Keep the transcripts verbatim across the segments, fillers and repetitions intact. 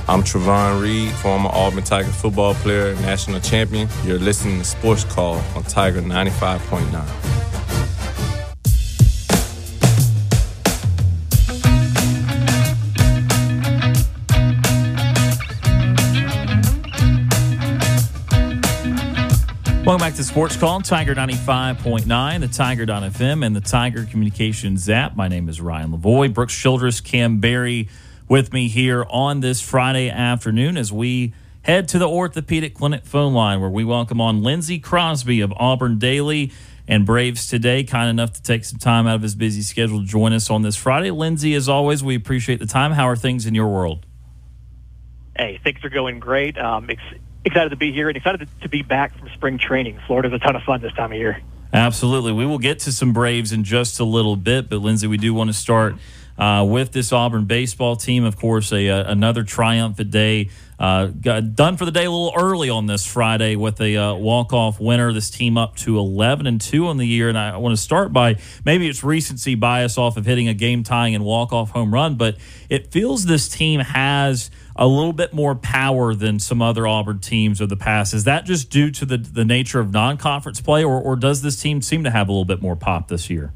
I'm Trevon Reed, former Auburn Tigers football player, national champion. You're listening to Sports Call on Tiger ninety-five point nine. Welcome back to Sports Call on Tiger ninety-five point nine, the Tiger dot F M, and the Tiger Communications app. My name is Ryan Lavoie. Brooks Childress, Cam Berry with me here on this Friday afternoon as we head to the Orthopedic Clinic phone line, where we welcome on Lindsey Crosby of Auburn Daily and Braves Today, kind enough to take some time out of his busy schedule to join us on this Friday. Lindsey, as always, we appreciate the time. How are things in your world? Hey, things are going great. Um, ex- excited to be here and excited to be back from spring training. Florida's a ton of fun this time of year. Absolutely. We will get to some Braves in just a little bit, but Lindsey, we do want to start Uh, with this Auburn baseball team. Of course, a, a another triumphant day. Uh, got done for the day a little early on this Friday with a uh, walk-off winner. This team up to eleven and two on the year. And I want to start by, maybe it's recency bias off of hitting a game-tying and walk-off home run, but it feels this team has a little bit more power than some other Auburn teams of the past. Is that just due to the, the nature of non-conference play, or, or does this team seem to have a little bit more pop this year?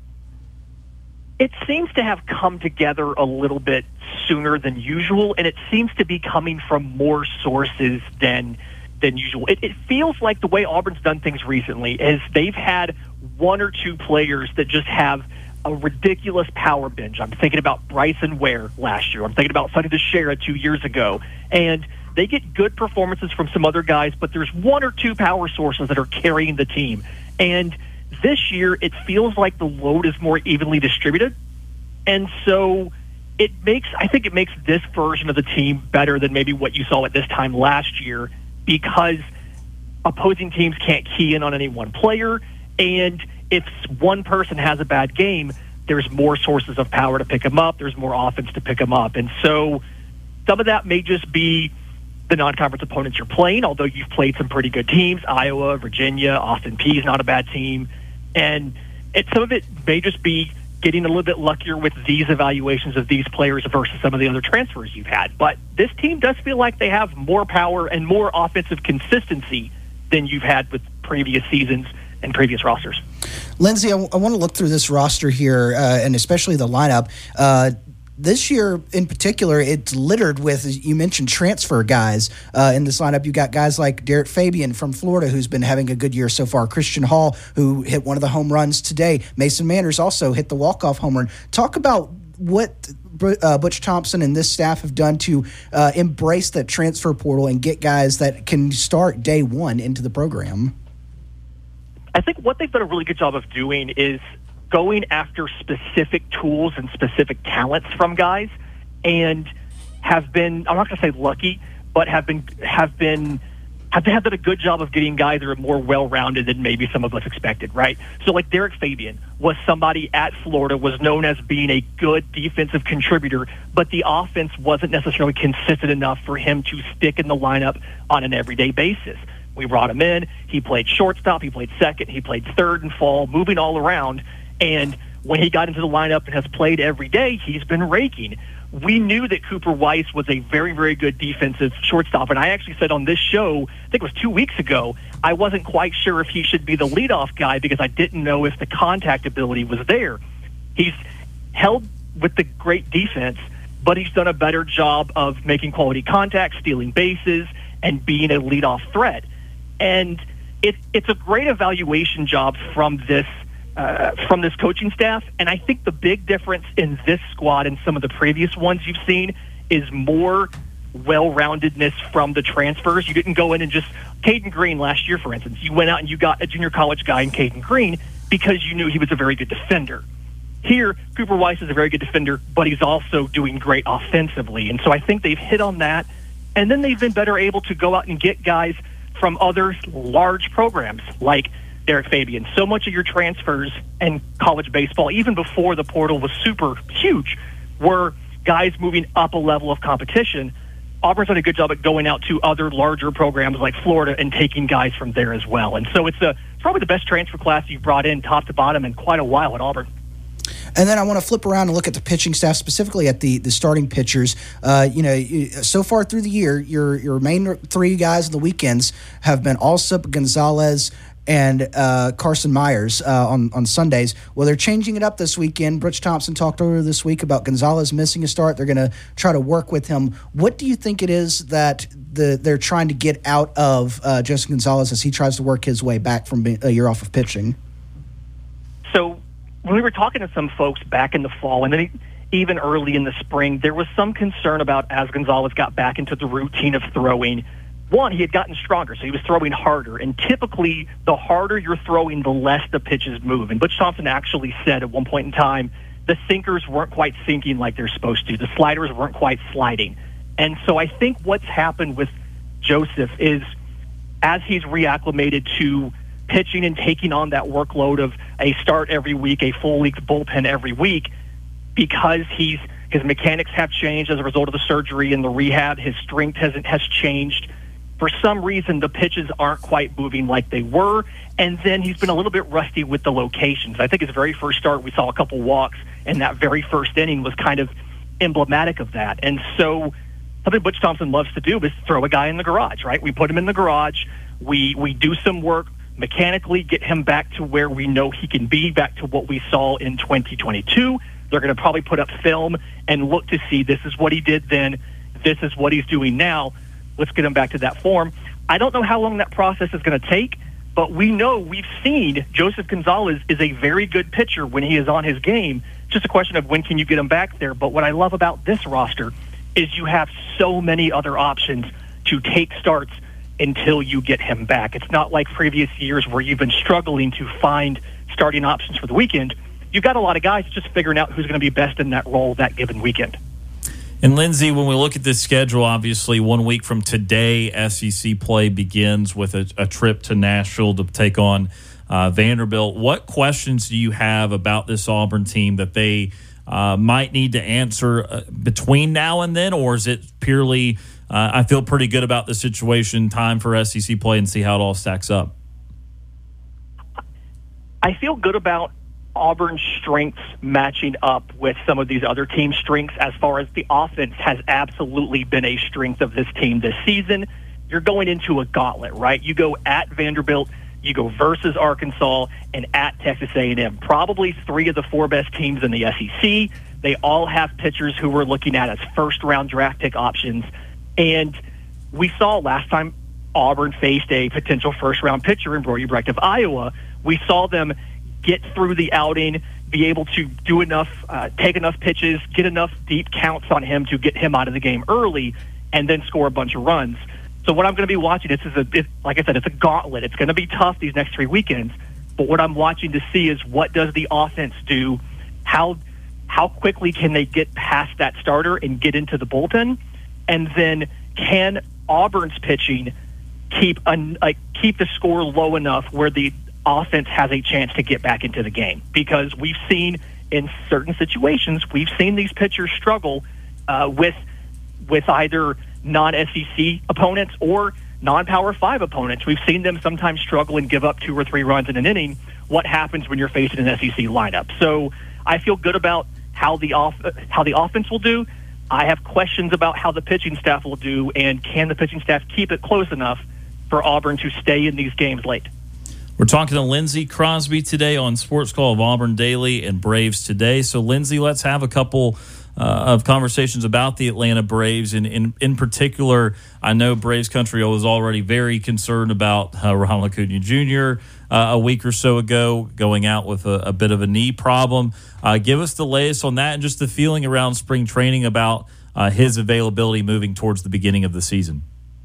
It seems to have come together a little bit sooner than usual, and it seems to be coming from more sources than than usual. It, it feels like the way Auburn's done things recently is they've had one or two players that just have a ridiculous power binge. I'm thinking about Bryson Ware last year. I'm thinking about Sonny DeShera two years ago. And they get good performances from some other guys, but there's one or two power sources that are carrying the team. And this year, it feels like the load is more evenly distributed, and so it makes, I think it makes this version of the team better than maybe what you saw at this time last year, because opposing teams can't key in on any one player, and if one person has a bad game, there's more sources of power to pick them up, there's more offense to pick them up, and so some of that may just be the non-conference opponents you're playing, although you've played some pretty good teams, Iowa, Virginia, Austin Peay is not a bad team. And it, some of it may just be getting a little bit luckier with these evaluations of these players versus some of the other transfers you've had. But this team does feel like they have more power and more offensive consistency than you've had with previous seasons and previous rosters. Lindsey, I, w- I want to look through this roster here, uh, and especially the lineup. Uh, This year, in particular, it's littered with, you mentioned, transfer guys uh, in this lineup. You got guys like Derek Fabian from Florida, who's been having a good year so far. Christian Hall, who hit one of the home runs today. Mason Manners also hit the walk-off home run. Talk about what uh, Butch Thompson and this staff have done to uh, embrace that transfer portal and get guys that can start day one into the program. I think what they've done a really good job of doing is going after specific tools and specific talents from guys, and have been, I'm not going to say lucky, but have been have been have had done a good job of getting guys that are more well-rounded than maybe some of us expected, right? So like Derek Fabian was somebody at Florida, was known as being a good defensive contributor, but the offense wasn't necessarily consistent enough for him to stick in the lineup on an everyday basis. We brought him in, he played shortstop, he played second, he played third and fall, moving all around. And when he got into the lineup and has played every day, he's been raking. We knew that Cooper Weiss was a very, very good defensive shortstop. And I actually said on this show, I think it was two weeks ago, I wasn't quite sure if he should be the leadoff guy because I didn't know if the contact ability was there. He's held with the great defense, but he's done a better job of making quality contact, stealing bases, and being a leadoff threat. And it, it's a great evaluation job from this Uh, from this coaching staff, and I think the big difference in this squad and some of the previous ones you've seen is more well-roundedness from the transfers. You didn't go in and just Caden Green last year, for instance. You went out and you got a junior college guy in Caden Green because you knew he was a very good defender. Here, Cooper Weiss is a very good defender, but he's also doing great offensively, and so I think they've hit on that, and then they've been better able to go out and get guys from other large programs like Derek Fabian. So much of your transfers in college baseball, even before the portal was super huge, were guys moving up a level of competition. Auburn's done a good job at going out to other larger programs like Florida and taking guys from there as well. And so it's, a, it's probably the best transfer class you've brought in top to bottom in quite a while at Auburn. And then I want to flip around and look at the pitching staff, specifically at the, the starting pitchers. Uh, you know, so far through the year, your your main three guys in the weekends have been Alsop, Gonzalez, and uh, Carson Myers uh, on, on Sundays. Well, they're changing it up this weekend. Butch Thompson talked earlier this week about Gonzalez missing a start. They're going to try to work with him. What do you think it is that the they're trying to get out of uh, Justin Gonzalez as he tries to work his way back from a year off of pitching? So when we were talking to some folks back in the fall and then even early in the spring, there was some concern about as Gonzalez got back into the routine of throwing. One, he had gotten stronger, so he was throwing harder. And typically, the harder you're throwing, the less the pitches move. And Butch Thompson actually said at one point in time, the sinkers weren't quite sinking like they're supposed to. The sliders weren't quite sliding. And so I think what's happened with Joseph is as he's reacclimated to pitching and taking on that workload of a start every week, a full week bullpen every week, because he's his mechanics have changed as a result of the surgery and the rehab, his strength hasn't has changed. For some reason, the pitches aren't quite moving like they were, and then he's been a little bit rusty with the locations. I think his very first start, we saw a couple walks, and that very first inning was kind of emblematic of that. And so something Butch Thompson loves to do is throw a guy in the garage, right? We put him in the garage, we we do some work mechanically, get him back to where we know he can be, back to what we saw in twenty twenty-two. They're going to probably put up film and look to see this is what he did then, this is what he's doing now. Let's get him back to that form. I don't know how long that process is going to take, but we know we've seen Joseph Gonzalez is a very good pitcher when he is on his game. Just a question of when can you get him back there. But what I love about this roster is you have so many other options to take starts until you get him back. It's not like previous years where you've been struggling to find starting options for the weekend. You've got a lot of guys just figuring out who's going to be best in that role that given weekend. And Lindsay, when we look at this schedule, obviously one week from today, S E C play begins with a, a trip to Nashville to take on uh, Vanderbilt. What questions do you have about this Auburn team that they uh, might need to answer uh, between now and then, or is it purely uh, I feel pretty good about the situation, time for S E C play and see how it all stacks up? I feel good about Auburn's strengths matching up with some of these other teams' strengths as far as the offense has absolutely been a strength of this team this season. You're going into a gauntlet, right? You go at Vanderbilt, you go versus Arkansas, and at Texas A and M. Probably three of the four best teams in the S E C. They all have pitchers who we're looking at as first-round draft pick options. And we saw last time Auburn faced a potential first-round pitcher in Brody Brecht of Iowa, we saw them get through the outing, be able to do enough, uh, take enough pitches, get enough deep counts on him to get him out of the game early, and then score a bunch of runs. So what I'm going to be watching, this is a, it, like I said, it's a gauntlet. It's going to be tough these next three weekends. But what I'm watching to see is what does the offense do? How how quickly can they get past that starter and get into the bullpen? And then can Auburn's pitching keep a, like keep the score low enough where the offense has a chance to get back into the game? Because we've seen in certain situations, we've seen these pitchers struggle uh, with with either non-S E C opponents or non-Power five opponents. We've seen them sometimes struggle and give up two or three runs in an inning. What happens when you're facing an S E C lineup? So I feel good about how the off how the offense will do. I have questions about how the pitching staff will do, and can the pitching staff keep it close enough for Auburn to stay in these games late? We're talking to Lindsey Crosby today on Sports Call of Auburn Daily and Braves Today. So, Lindsey, let's have a couple uh, of conversations about the Atlanta Braves. And in, in particular, I know Braves Country was already very concerned about uh, Ronald Acuna Junior Uh, a week or so ago, going out with a, a bit of a knee problem. Uh, give us the latest on that and just the feeling around spring training about uh, his availability moving towards the beginning of the season.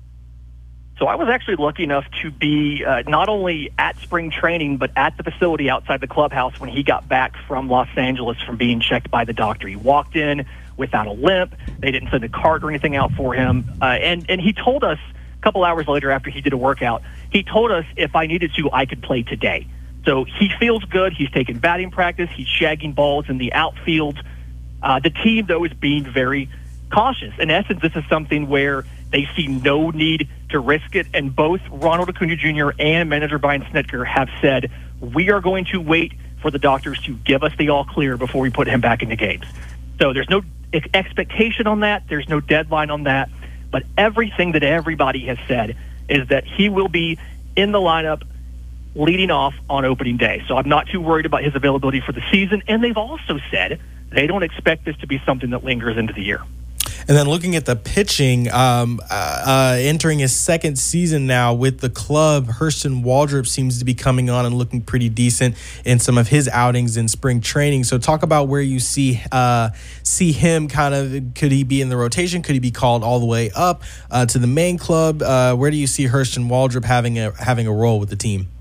So I was actually lucky enough to be uh, not only at spring training, but at the facility outside the clubhouse when he got back from Los Angeles from being checked by the doctor. He walked in without a limp. They didn't send a cart or anything out for him. Uh, and, and he told us a couple hours later after he did a workout, he told us if I needed to, I could play today. So he feels good. He's taking batting practice. He's shagging balls in the outfield. Uh, the team, though, is being very cautious. In essence, this is something where they see no need to risk it, and both Ronald Acuna Junior and manager Brian Snitker have said, we are going to wait for the doctors to give us the all clear before we put him back into games. So there's no expectation on that. There's no deadline on that. But everything that everybody has said is that he will be in the lineup leading off on opening day. So I'm not too worried about his availability for the season. And they've also said they don't expect this to be something that lingers into the year. And then looking at the pitching, um, uh, uh, entering his second season now with the club, Hurston Waldrop seems to be coming on and looking pretty decent in some of his outings in spring training. So talk about where you see uh, see him kind of, could he be in the rotation? Could he be called all the way up uh, to the main club? Uh, where do you see Hurston Waldrop having a, having a role with the team?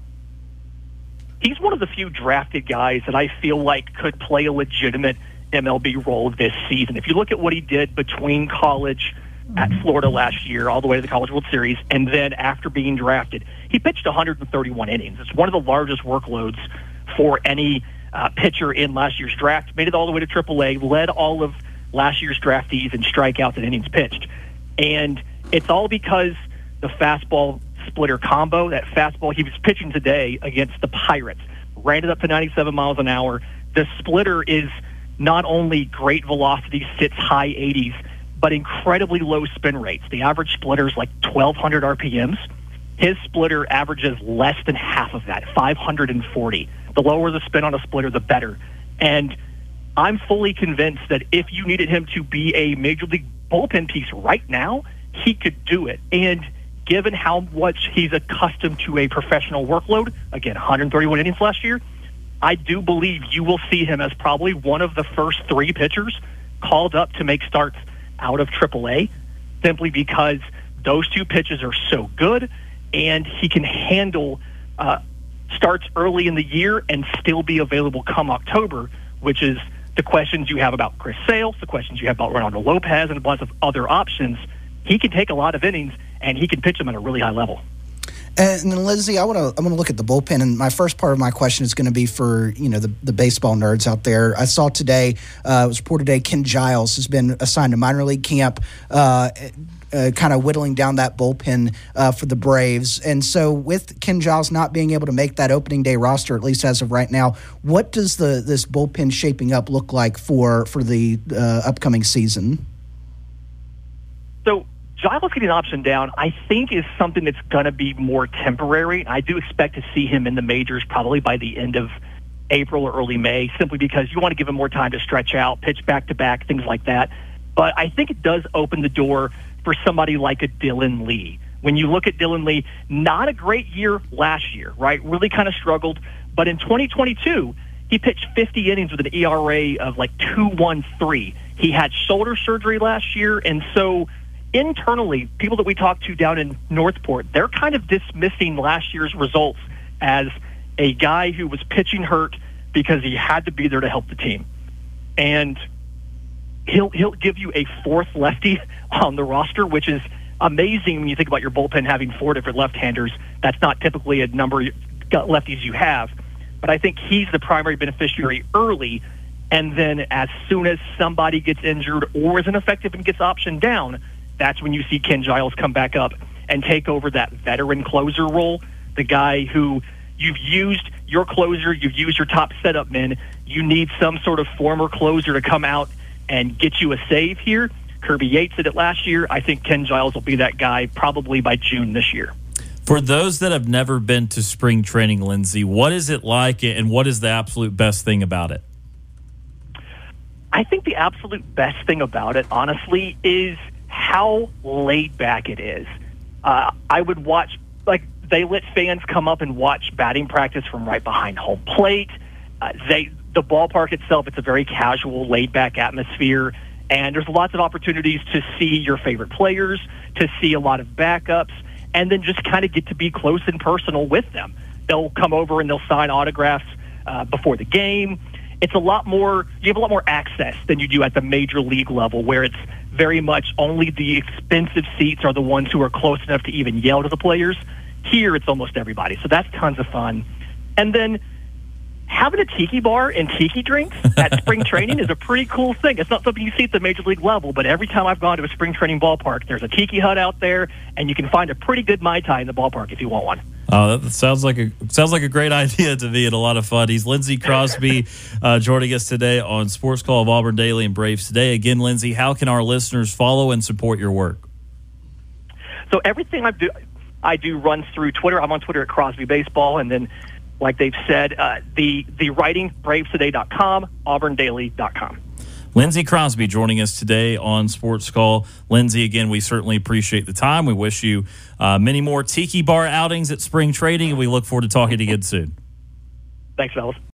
He's one of the few drafted guys that I feel like could play a legitimate M L B role this season. If you look at what he did between college at Florida last year, all the way to the College World Series, and then after being drafted, he pitched one hundred thirty-one innings. It's one of the largest workloads for any uh, pitcher in last year's draft. Made it all the way to triple A, led all of last year's draftees in strikeouts and innings pitched. And it's all because the fastball splitter combo, that fastball he was pitching today against the Pirates, ran it up to ninety-seven miles an hour. The splitter is not only great velocity, sits high eighties, but incredibly low spin rates. The average splitter is like twelve hundred R P Ms. His splitter averages less than half of that, five hundred forty. The lower the spin on a splitter, the better. And I'm fully convinced that if you needed him to be a major league bullpen piece right now, he could do it. And given how much he's accustomed to a professional workload, again, one hundred thirty-one innings last year, I do believe you will see him as probably one of the first three pitchers called up to make starts out of triple A, simply because those two pitches are so good, and he can handle uh, starts early in the year and still be available come October, which is the questions you have about Chris Sale, the questions you have about Ronaldo Lopez, and a bunch of other options. He can take a lot of innings, and he can pitch them at a really high level. And then, Lindsay, I want to I want to look at the bullpen, and my first part of my question is going to be for you know the, the baseball nerds out there. I saw today, uh, it was reported today, Ken Giles has been assigned to minor league camp, uh, uh, kind of whittling down that bullpen uh, for the Braves. And so, with Ken Giles not being able to make that opening day roster, at least as of right now, what does the this bullpen shaping up look like for for the uh, upcoming season? So Giles getting optioned down, I think, is something that's going to be more temporary. I do expect to see him in the majors probably by the end of April or early May, simply because you want to give him more time to stretch out, pitch back-to-back, things like that. But I think it does open the door for somebody like a Dylan Lee. When you look at Dylan Lee, not a great year last year, right? Really kind of struggled. But in twenty twenty-two, he pitched fifty innings with an E R A of like two point one three. He had shoulder surgery last year, and so internally, people that we talked to down in Northport, they're kind of dismissing last year's results as a guy who was pitching hurt because he had to be there to help the team. And he'll he'll give you a fourth lefty on the roster, which is amazing when you think about your bullpen having four different left-handers. That's not typically a number of lefties you have. But I think he's the primary beneficiary early, and then as soon as somebody gets injured or isn't effective and gets optioned down, that's when you see Ken Giles come back up and take over that veteran closer role, the guy who you've used your closer, you've used your top setup men. You need some sort of former closer to come out and get you a save here. Kirby Yates did it last year. I think Ken Giles will be that guy probably by June this year. For those that have never been to spring training, Lindsay, what is it like, and what is the absolute best thing about it? I think the absolute best thing about it, honestly, is how laid back it is. Uh, I would watch, like, they let fans come up and watch batting practice from right behind home plate. Uh, they, the ballpark itself, it's a very casual, laid back atmosphere, and there's lots of opportunities to see your favorite players, to see a lot of backups, and then just kind of get to be close and personal with them. They'll come over and they'll sign autographs uh, before the game. It's a lot more, you have a lot more access than you do at the major league level, where it's very much only the expensive seats are the ones who are close enough to even yell to the players. Here, it's almost everybody. So that's tons of fun. And then having a tiki bar and tiki drinks at spring training is a pretty cool thing. It's not something you see at the major league level, but every time I've gone to a spring training ballpark, there's a tiki hut out there, and you can find a pretty good Mai Tai in the ballpark if you want one. Oh, that sounds like a sounds like a great idea to me and a lot of fun. He's Lindsey Crosby uh, joining us today on Sports Call of Auburn Daily and Braves Today. Again, Lindsey, how can our listeners follow and support your work? So everything I do, I do runs through Twitter. I'm on Twitter at Crosby Baseball, and then, like they've said, uh, the the writing braves today dot com, auburn daily dot com. Lindsey Crosby joining us today on Sports Call. Lindsey, again, we certainly appreciate the time. We wish you uh, many more Tiki Bar outings at spring training, and we look forward to talking to you again soon. Thanks, fellas.